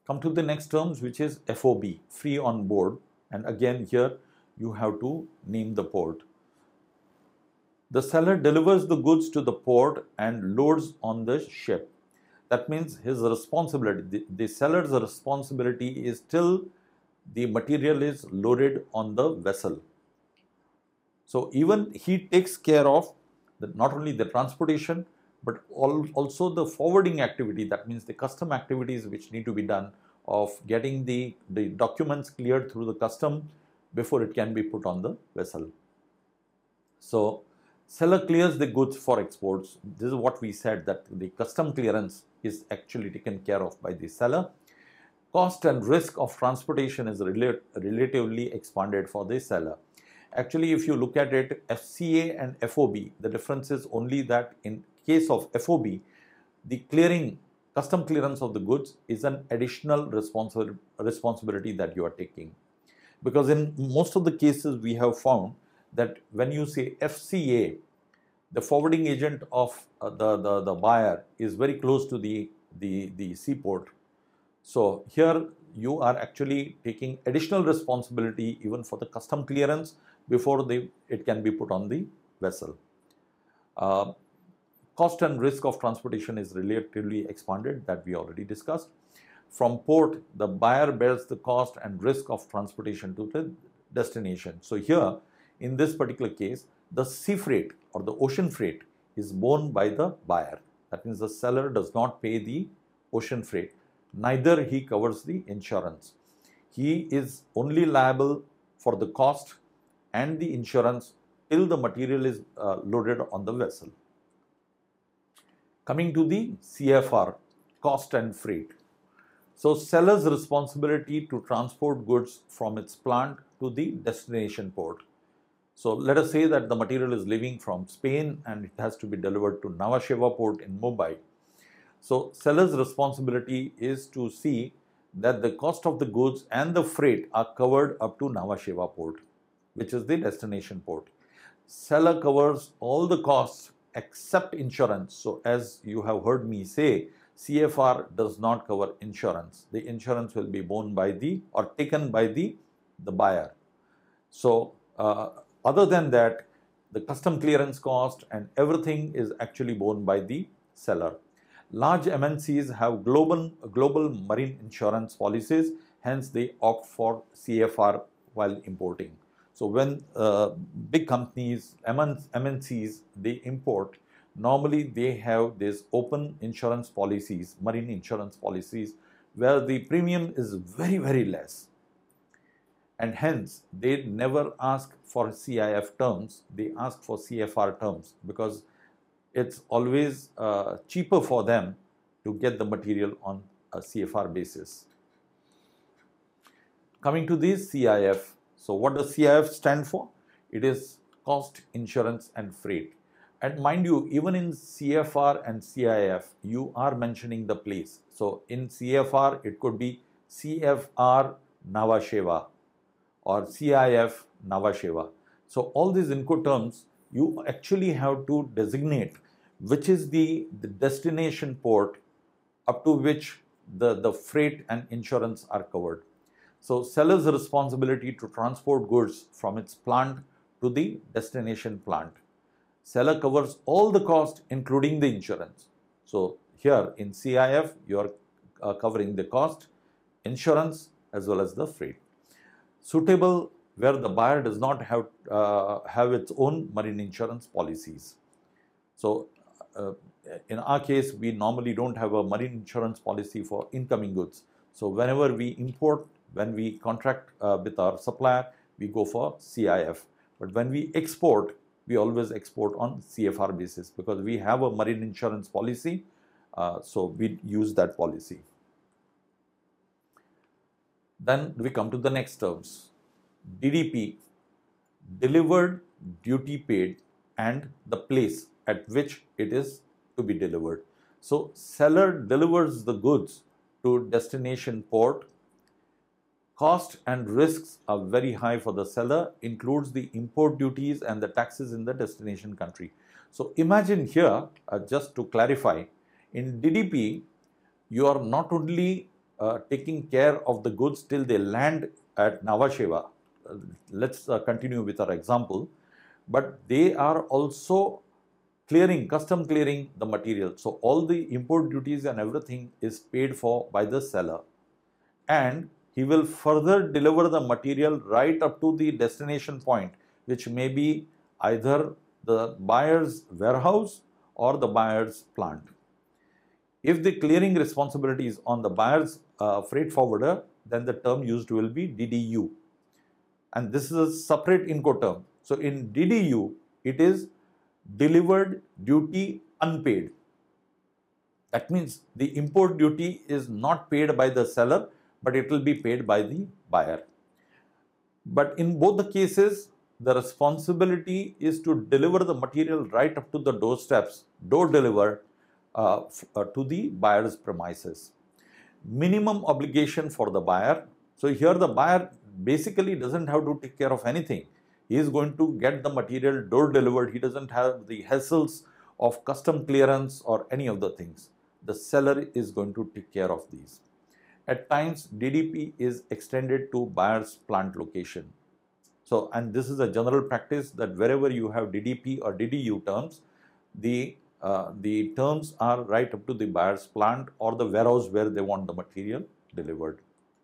Come to the next terms, which is FOB, free on board, and again here you have to name the port. The seller delivers the goods to the port and loads on the ship. That means his responsibility, the seller's responsibility is till the material is loaded on the vessel. So even he takes care of not only the transportation, but also the forwarding activity. That means the custom activities which need to be done of getting the documents cleared through the custom before it can be put on the vessel. So seller clears the goods for exports. This is what we said, that the custom clearance is actually taken care of by the seller. Cost and risk of transportation is relatively expanded for the seller. Actually, if you look at it, FCA and FOB, the difference is only that in case of FOB, the custom clearance of the goods is an additional responsibility that you are taking. Because in most of the cases we have found that when you say FCA, the forwarding agent of the buyer is very close to the seaport. So here you are actually taking additional responsibility even for the custom clearance before it can be put on the vessel. Cost and risk of transportation is relatively expanded, that we already discussed. From port, the buyer bears the cost and risk of transportation to the destination. So here, in this particular case, the sea freight or the ocean freight is borne by the buyer. That means the seller does not pay the ocean freight, neither he covers the insurance. He is only liable for the cost and the insurance till the material is loaded on the vessel. Coming to the CFR, cost and freight. So seller's responsibility to transport goods from its plant to the destination port. So let us say that the material is leaving from Spain and it has to be delivered to Nhava Sheva port in Mumbai. So seller's responsibility is to see that the cost of the goods and the freight are covered up to Nhava Sheva port, which is the destination port. Seller covers all the costs except insurance. So as you have heard me say, CFR does not cover insurance. The insurance will be borne by or taken by the buyer. So other than that, the custom clearance cost and everything is actually borne by the seller. Large MNCs have global marine insurance policies, hence they opt for CFR while importing. So when big companies, MNCs, they import, normally they have these open insurance policies, marine insurance policies, where the premium is very, very less. And hence, they never ask for CIF terms, they ask for CFR terms, because it's always cheaper for them to get the material on a CFR basis. Coming to the CIF. So what does CIF stand for? It is cost, insurance and freight. And mind you, even in CFR and CIF, you are mentioning the place. So in CFR, it could be CFR Nhava Sheva or CIF Nhava Sheva. So all these Incoterms, you actually have to designate which is the destination port up to which the freight and insurance are covered. So seller's responsibility to transport goods from its plant to the destination plant. Seller covers all the cost including the insurance. So here in CIF, you are covering the cost, insurance as well as the freight. Suitable where the buyer does not have its own marine insurance policies. So in our case, we normally don't have a marine insurance policy for incoming goods. So whenever we import, when we contract with our supplier, we go for CIF. But when we export, we always export on CFR basis because we have a marine insurance policy. So we use that policy. Then we come to the next terms. DDP, delivered, duty paid, and the place at which it is to be delivered. So seller delivers the goods to destination port. Cost and risks are very high for the seller, includes the import duties and the taxes in the destination country. So imagine here, just to clarify, in DDP, you are not only taking care of the goods till they land at Nhava Sheva. Let's continue with our example. But they are also custom clearing the material. So all the import duties and everything is paid for by the seller. And he will further deliver the material right up to the destination point, which may be either the buyer's warehouse or the buyer's plant. If the clearing responsibility is on the buyer's freight forwarder, then the term used will be DDU. And this is a separate Incoterm. So in DDU, it is delivered duty unpaid. That means the import duty is not paid by the seller, but it will be paid by the buyer. But in both the cases, the responsibility is to deliver the material right up to the doorsteps, door delivered to the buyer's premises. Minimum obligation for the buyer. So here the buyer basically doesn't have to take care of anything. He is going to get the material door delivered. He doesn't have the hassles of custom clearance or any of the things. The seller is going to take care of these. At times, DDP is extended to buyer's plant location. So, and this is a general practice that wherever you have DDP or DDU terms, the terms are right up to the buyer's plant or the warehouse where they want the material delivered.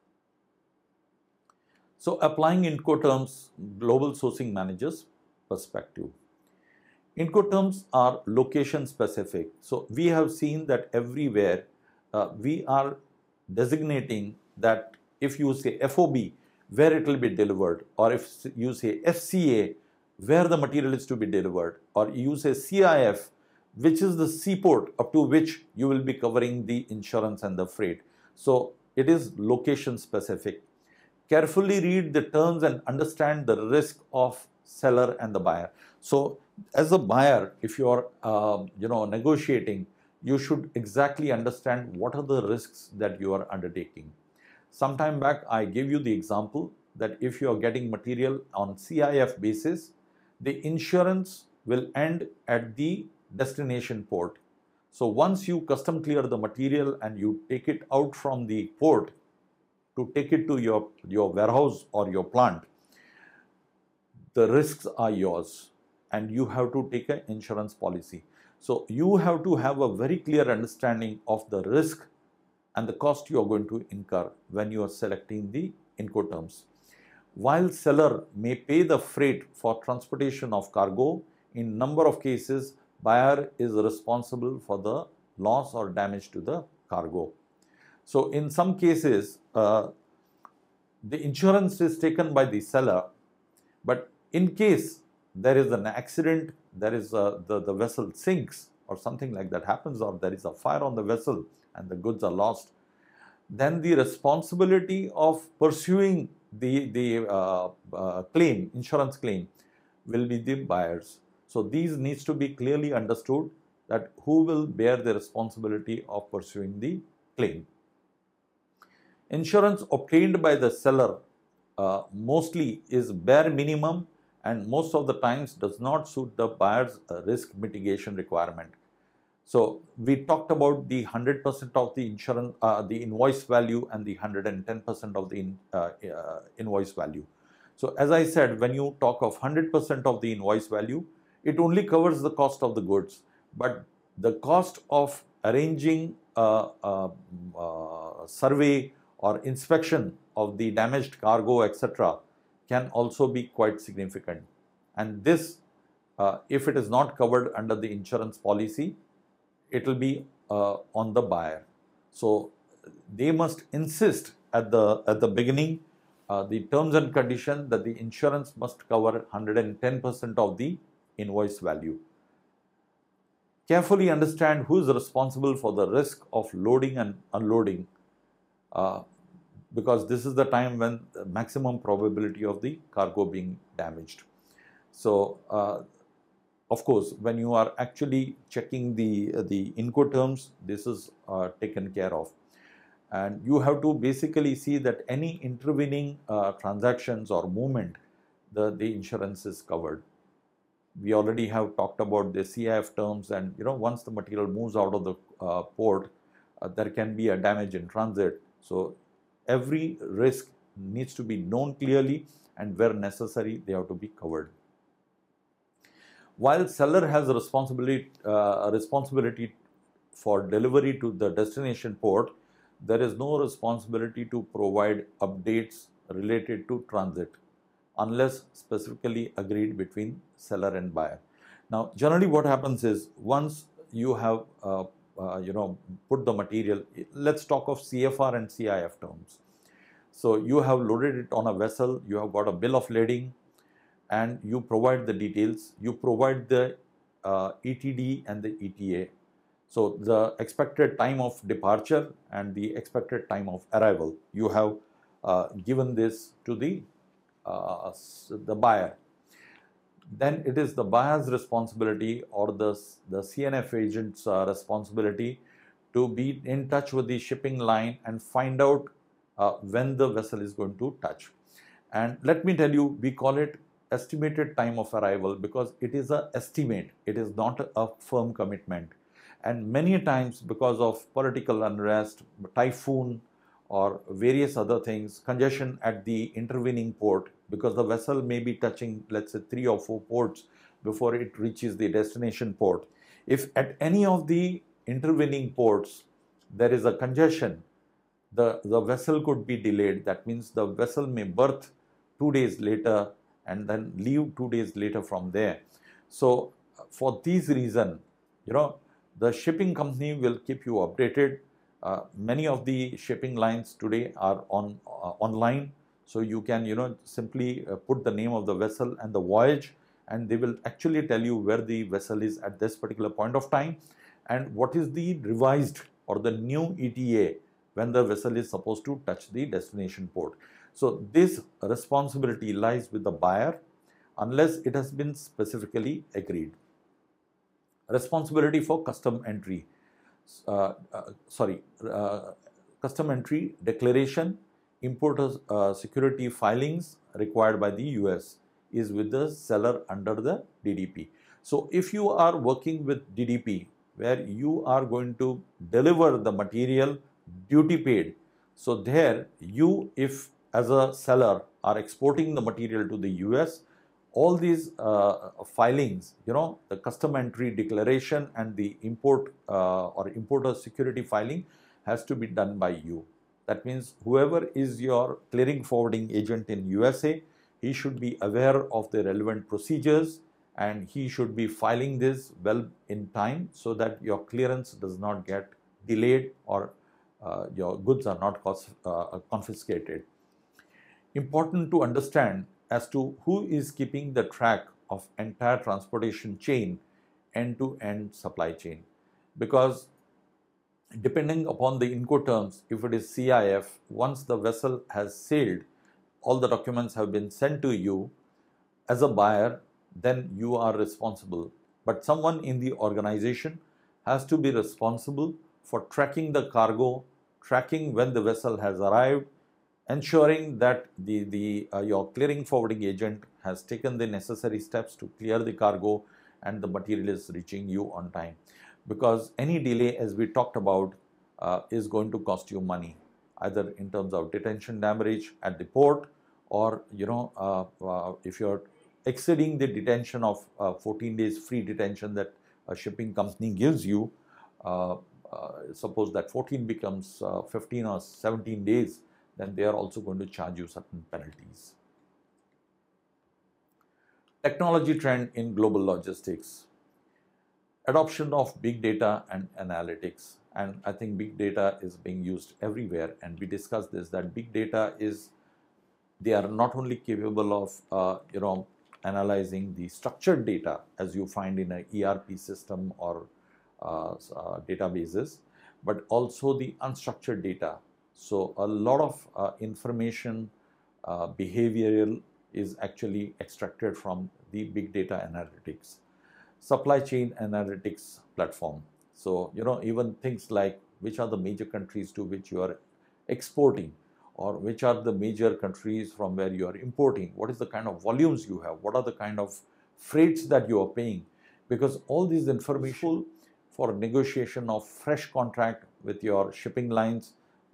So, applying Incoterms, global sourcing manager's perspective. Incoterms are location specific. So, we have seen that everywhere we are designating that if you say FOB, where it will be delivered, or if you say FCA, where the material is to be delivered, or you say CIF, which is the seaport up to which you will be covering the insurance and the freight. So, it is location specific. Carefully read the terms and understand the risk of seller and the buyer. So, as a buyer, if you are negotiating, you should exactly understand what are the risks that you are undertaking. Some time back, I gave you the example that if you are getting material on CIF basis, the insurance will end at the destination port. So once you custom clear the material and you take it out from the port to take it to your warehouse or your plant, the risks are yours and you have to take an insurance policy. So you have to have a very clear understanding of the risk and the cost you are going to incur when you are selecting the Incoterms. While seller may pay the freight for transportation of cargo, in number of cases, buyer is responsible for the loss or damage to the cargo. So in some cases, the insurance is taken by the seller, but in case there is an accident, there is the vessel sinks or something like that happens, or there is a fire on the vessel and the goods are lost, then the responsibility of pursuing the claim, insurance claim, will be the buyers. So these needs to be clearly understood, that who will bear the responsibility of pursuing the claim. Insurance obtained by the seller mostly is bare minimum and most of the times does not suit the buyer's risk mitigation requirement. So we talked about the 100% of the insurance, the invoice value, and the 110% of the invoice value. So as I said, when you talk of 100% of the invoice value, it only covers the cost of the goods, but the cost of arranging a survey or inspection of the damaged cargo, etc., can also be quite significant. And this, if it is not covered under the insurance policy, it will be on the buyer. So they must insist at the beginning the terms and condition that the insurance must cover 110% of the invoice value. Carefully understand who is responsible for the risk of loading and unloading, because this is the time when the maximum probability of the cargo being damaged. So of course, when you are actually checking the Incoterms, this is taken care of. And you have to basically see that any intervening transactions or movement, the insurance is covered. We already have talked about the CIF terms, and once the material moves out of the port, there can be a damage in transit. So every risk needs to be known clearly, and where necessary, they have to be covered. While seller has a responsibility for delivery to the destination port, there is no responsibility to provide updates related to transit unless specifically agreed between seller and buyer. Now, generally what happens is, once you have put the material, let's talk of CFR and CIF terms. So you have loaded it on a vessel, you have got a bill of lading, and you provide the details, you provide the ETD and the ETA. So the expected time of departure and the expected time of arrival, you have given this to the buyer. Then it is the buyer's responsibility, or the CNF agent's responsibility, to be in touch with the shipping line and find out when the vessel is going to touch. And let me tell you, we call it estimated time of arrival because it is an estimate, it is not a firm commitment. And many times, because of political unrest, typhoon, or various other things, congestion at the intervening port, because the vessel may be touching, let's say, 3 or 4 ports before it reaches the destination port. If at any of the intervening ports there is a congestion, the vessel could be delayed. That means the vessel may berth 2 days later and then leave 2 days later from there. So for these reasons, the shipping company will keep you updated. Many of the shipping lines today are online, so you can simply put the name of the vessel and the voyage, and they will actually tell you where the vessel is at this particular point of time and what is the revised or the new ETA when the vessel is supposed to touch the destination port. So this responsibility lies with the buyer unless it has been specifically agreed. Responsibility for custom entry. Custom entry declaration, importer security filings required by the US is with the seller under the DDP. So if you are working with DDP, where you are going to deliver the material duty paid, so there you, if as a seller are exporting the material to the US, all these filings, the custom entry declaration and the import or importer security filing has to be done by you. That means whoever is your clearing forwarding agent in USA, he should be aware of the relevant procedures and he should be filing this well in time so that your clearance does not get delayed or your goods are not confiscated. Important to understand as to who is keeping the track of entire transportation chain, end-to-end supply chain. Because depending upon the Incoterms, if it is CIF, once the vessel has sailed, all the documents have been sent to you as a buyer, then you are responsible. But someone in the organization has to be responsible for tracking the cargo, tracking when the vessel has arrived, ensuring that your clearing forwarding agent has taken the necessary steps to clear the cargo and the material is reaching you on time. Because any delay, as we talked about, is going to cost you money, either in terms of detention damage at the port, or if you're exceeding the detention of 14 days free detention that a shipping company gives you, suppose that 14 becomes 15 or 17 days, then they are also going to charge you certain penalties. Technology trend in global logistics. Adoption of big data and analytics. And I think big data is being used everywhere. And we discussed this, that big data they are not only capable of, analyzing the structured data as you find in an ERP system or databases, but also the unstructured data. So a lot of information, behavioral is actually extracted from the big data analytics. Supply chain analytics platform. So, even things like which are the major countries to which you are exporting, or which are the major countries from where you are importing, what is the kind of volumes you have, what are the kind of freights that you are paying, because all these information for negotiation of fresh contract with your shipping lines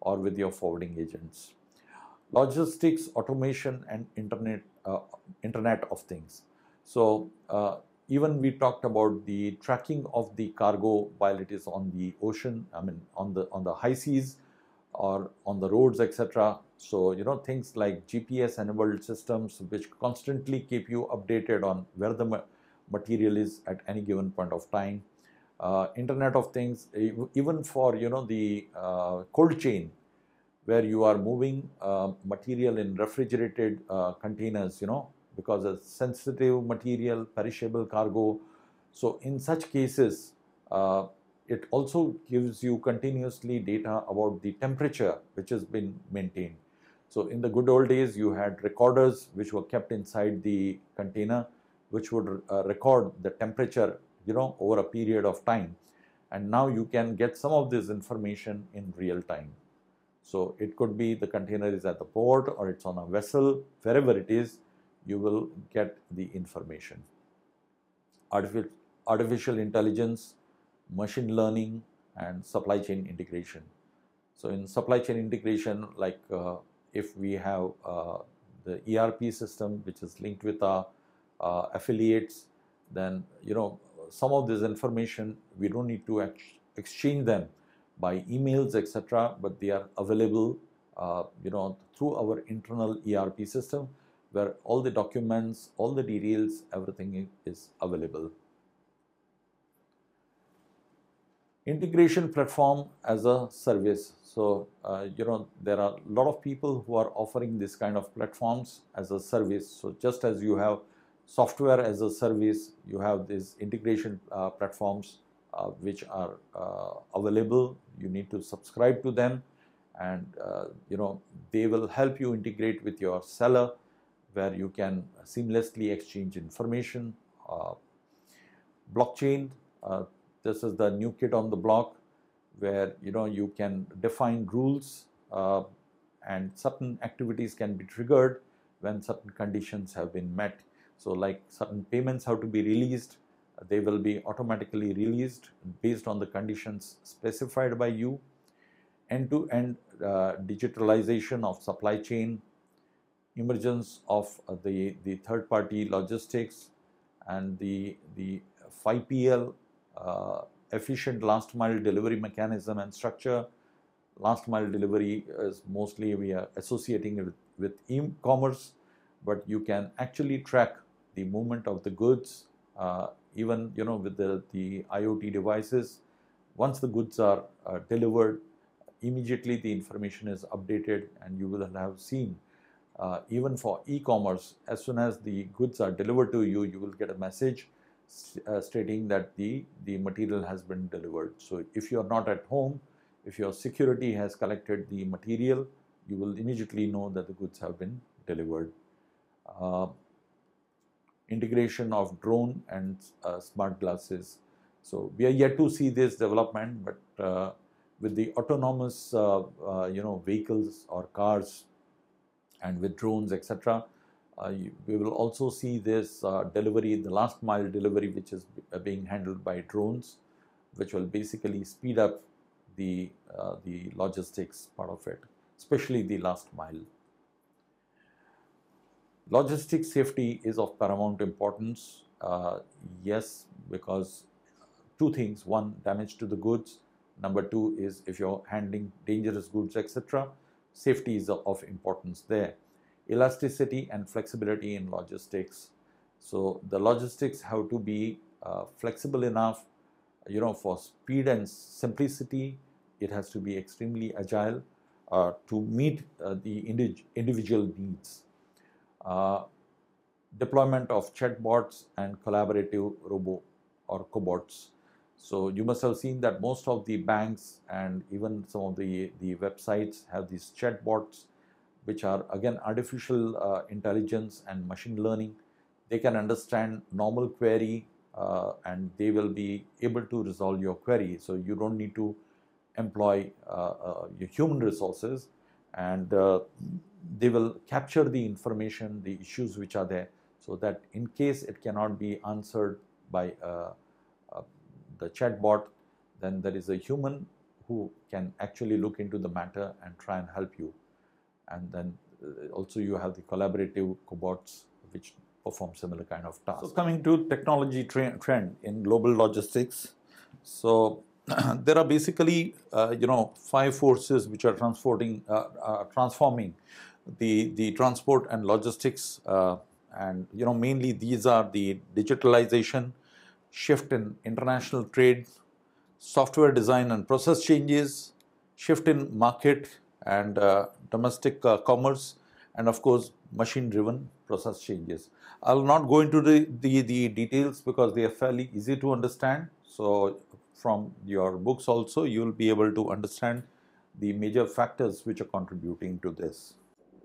or with your forwarding agents. Logistics, automation, and Internet of Things. So even we talked about the tracking of the cargo while it is on the ocean, I mean on the high seas or on the roads, etc. So things like GPS enabled systems which constantly keep you updated on where the material is at any given point of time. Internet of Things, even for the cold chain, where you are moving material in refrigerated containers, because it's sensitive material, perishable cargo. So in such cases, it also gives you continuously data about the temperature which has been maintained. So in the good old days, you had recorders which were kept inside the container, which would record the temperature, over a period of time. And now you can get some of this information in real time. So it could be the container is at the port or it's on a vessel, wherever it is, you will get the information. Artificial intelligence, machine learning, and supply chain integration. So in supply chain integration, like if we have the ERP system which is linked with our affiliates, then some of this information we don't need to exchange them by emails, etc., but they are available through our internal ERP system, where all the documents, all the details, everything is available. Integration platform as a service. So there are a lot of people who are offering this kind of platforms as a service. So just as you have software as a service, you have these integration platforms which are available. You need to subscribe to them, and they will help you integrate with your seller, where you can seamlessly exchange information. Blockchain, this is the new kid on the block, where you can define rules and certain activities can be triggered when certain conditions have been met. So like certain payments have to be released, they will be automatically released based on the conditions specified by you. End-to-end digitalization of supply chain, emergence of the third-party logistics, and the 5PL, efficient last mile delivery mechanism and structure. Last mile delivery is mostly we are associating it with e-commerce, but you can actually track the movement of the goods, even with the IoT devices. Once the goods are delivered, immediately the information is updated, and you will have seen even for e-commerce, as soon as the goods are delivered to you, you will get a message stating that the material has been delivered. So if you are not at home, if your security has collected the material, you will immediately know that the goods have been delivered. Integration of drone and smart glasses. So we are yet to see this development, but with the autonomous vehicles or cars, and with drones, etc., we will also see this delivery, the last mile delivery, which is being handled by drones, which will basically speed up the logistics part of it, especially the last mile. Logistics safety is of paramount importance. Yes, because two things: one, damage to the goods; number two is if you're handling dangerous goods, etc., safety is of importance there. Elasticity and flexibility in logistics. So the logistics have to be flexible enough, for speed and simplicity. It has to be extremely agile to meet the individual needs. Deployment of chatbots and collaborative robo or cobots. So you must have seen that most of the banks and even some of the websites have these chatbots, which are again artificial intelligence and machine learning. They can understand normal query and they will be able to resolve your query. So you don't need to employ your human resources, and they will capture the information, the issues which are there, so that in case it cannot be answered by the chatbot, then there is a human who can actually look into the matter and try and help you. And then also you have the collaborative cobots which perform similar kind of tasks. So coming to technology trend in global logistics, so there are basically 5 forces which are transforming the transport and logistics, and mainly these are the digitalization, shift in international trade, software design and process changes, shift in market and domestic commerce, and of course machine-driven process changes. I'll not go into the details because they are fairly easy to understand. So from your books also you will be able to understand the major factors which are contributing to this.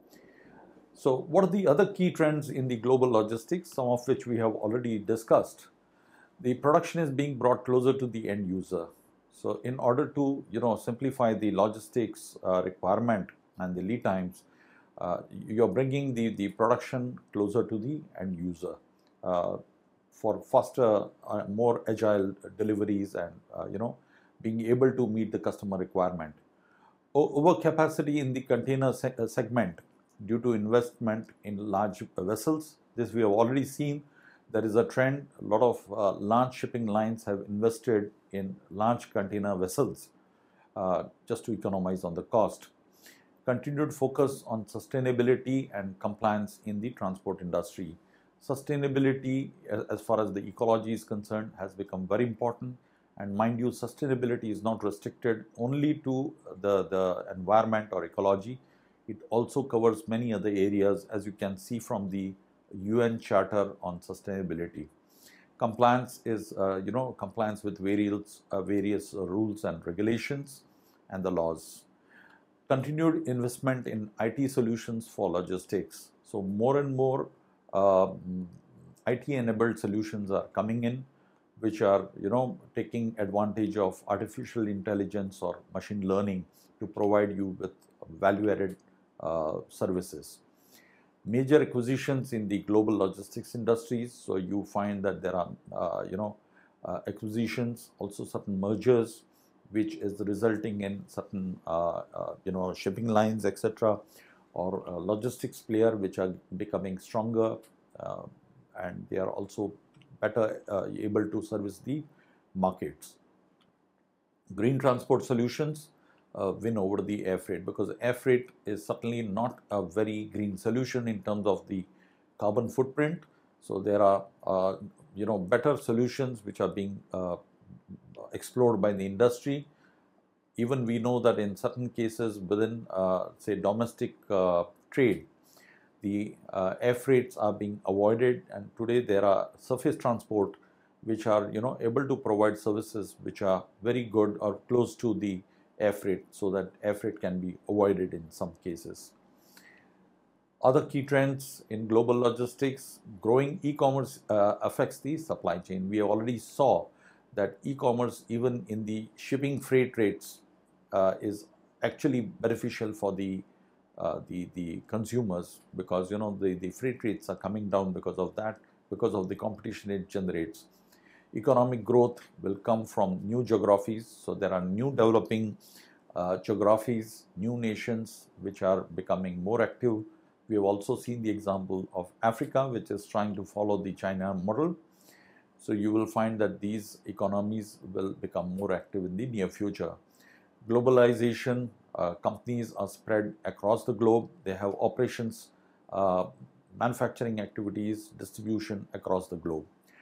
So what are the other key trends in the global logistics, some of which we have already discussed? The production is being brought closer to the end user. So in order to simplify the logistics requirement and the lead times, you're bringing the production closer to the end user for faster, more agile deliveries, and being able to meet the customer requirement. Overcapacity in the container segment due to investment in large vessels. This we have already seen. There is a trend. A lot of large shipping lines have invested in large container vessels just to economize on the cost. Continued focus on sustainability and compliance in the transport industry. Sustainability, as far as the ecology is concerned, has become very important. And mind you, sustainability is not restricted only to the environment or ecology. It also covers many other areas, as you can see from the UN Charter on Sustainability. Compliance is, compliance with various rules and regulations and the laws. Continued investment in IT solutions for logistics. So more and more IT-enabled solutions are coming in, which are, taking advantage of artificial intelligence or machine learning to provide you with value-added services. Major acquisitions in the global logistics industries. So you find that there are, acquisitions, also certain mergers, which is resulting in certain, shipping lines, etc., or logistics player which are becoming stronger, and they are also better able to service the markets. Green transport solutions win over the air freight, because air freight is certainly not a very green solution in terms of the carbon footprint. So there are better solutions which are being explored by the industry. Even we know that in certain cases within say domestic trade, the air freights are being avoided, and today there are surface transport which are able to provide services which are very good or close to the air freight, so that air freight can be avoided in some cases. Other key trends in global logistics: growing e-commerce affects the supply chain. We already saw that e-commerce, even in the shipping freight rates, is actually beneficial for the consumers, because the freight rates are coming down because of that, because of the competition it generates. Economic growth will come from new geographies. So there are new developing geographies, new nations which are becoming more active. We have also seen the example of Africa, which is trying to follow the China model. So you will find that these economies will become more active in the near future. Globalization, companies are spread across the globe. They have operations, manufacturing activities, distribution across the globe.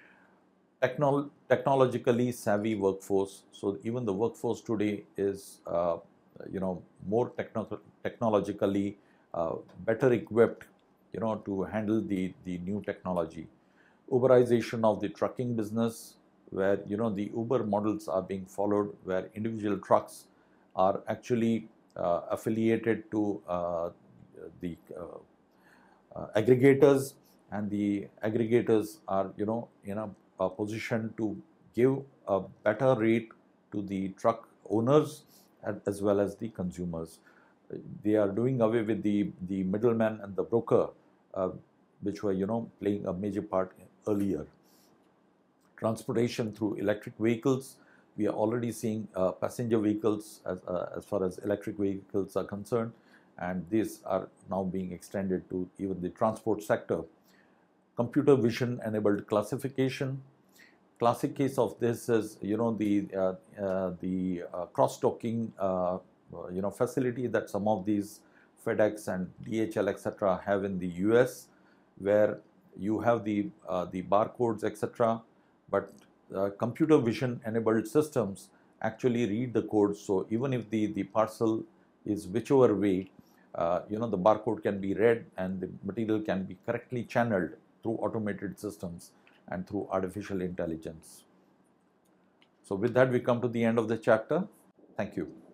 Technologically savvy workforce. So even the workforce today is, more technologically better equipped, to handle the new technology. Uberization of the trucking business, where the Uber models are being followed, where individual trucks are actually affiliated to the aggregators, and the aggregators are in a position to give a better rate to the truck owners as well as the consumers. They are doing away with the middleman and the broker, which were playing a major part earlier. Transportation through electric vehicles. we are already seeing passenger vehicles as far as electric vehicles are concerned, and these are now being extended to even the transport sector. Computer vision enabled classification. Classic case of this is, the cross-docking facility that some of these FedEx and DHL etc. have in the US, where you have the barcodes etc. But computer vision enabled systems actually read the code. So even if the parcel is whichever way, the barcode can be read and the material can be correctly channeled through automated systems and through artificial intelligence. So with that, we come to the end of the chapter. Thank you.